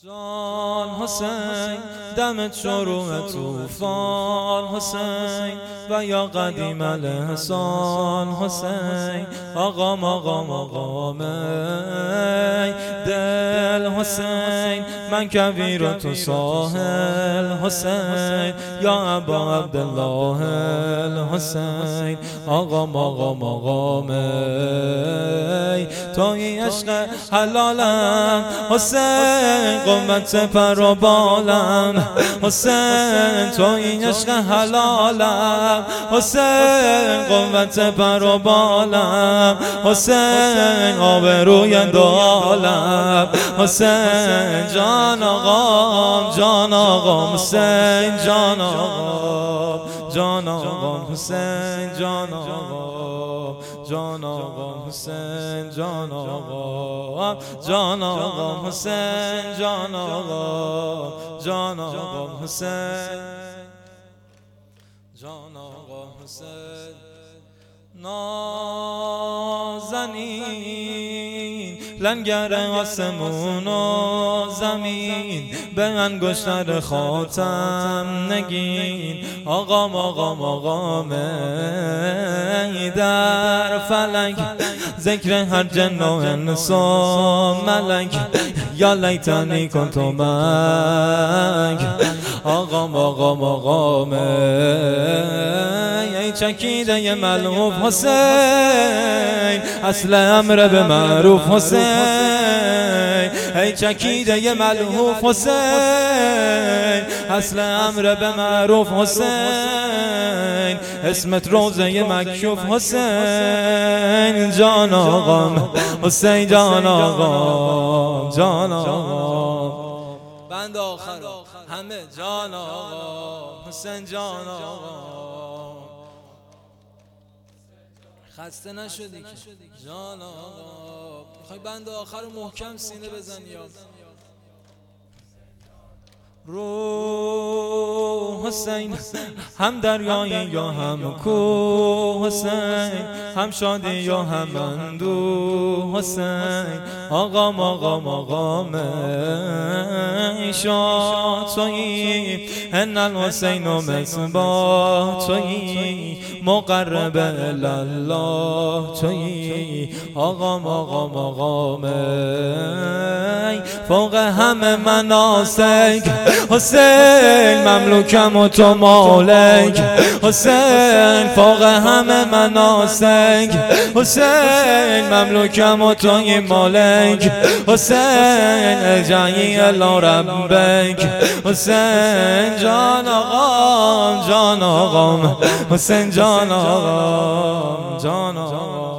جان حسین دمت شروع طوفان حسین و یا قدیم الاحسان حسین آقام دل حسین من کبیر و تو ساحل حسین یا ابا عبدالله الحسین آقام توی عشق حلالم حسین قوت پر و بالم حسین توی عشق حلالم حسین قوت پر و بالم حسین آبروی دو عالم حسین جان آقام حسین جان آقام حسین جان آقام حسین جان آقام حسین جان آقام حسین جان آقا حسین نازنین لنگر آسمون و زمین به انگشتر خاتم نگین آقام در فلک ذکر هر جن و انس و ملک یا لیتنی کنت معک آقام ای چکیده ی ملهوف حسین اصل امر به معروف حسین ای چکیده ی ملهوف حسین اصل امر به معروف حسین اسمت روزه مکشوف حسین جان آقام حسین جان آقام بند آخر همه جان آقا حسین جان آقا خسته نشدی که جان آقا میخوای بند آخر محکم سینه بزنی یا رو حسین هم دریایی یا هم کوه حسین هم شادی یا هم اندوه حسین آقام شاد تویی ان الحسین و مصباح تویی مقرب الله تویی آقام فوق همه مناسک حسین مملوکم و تو مالک حسین فوق همه مناسک حسین مملوکم و توی مالک حسین ارجعی الی ربک حسین جان آقام حسین جان آقام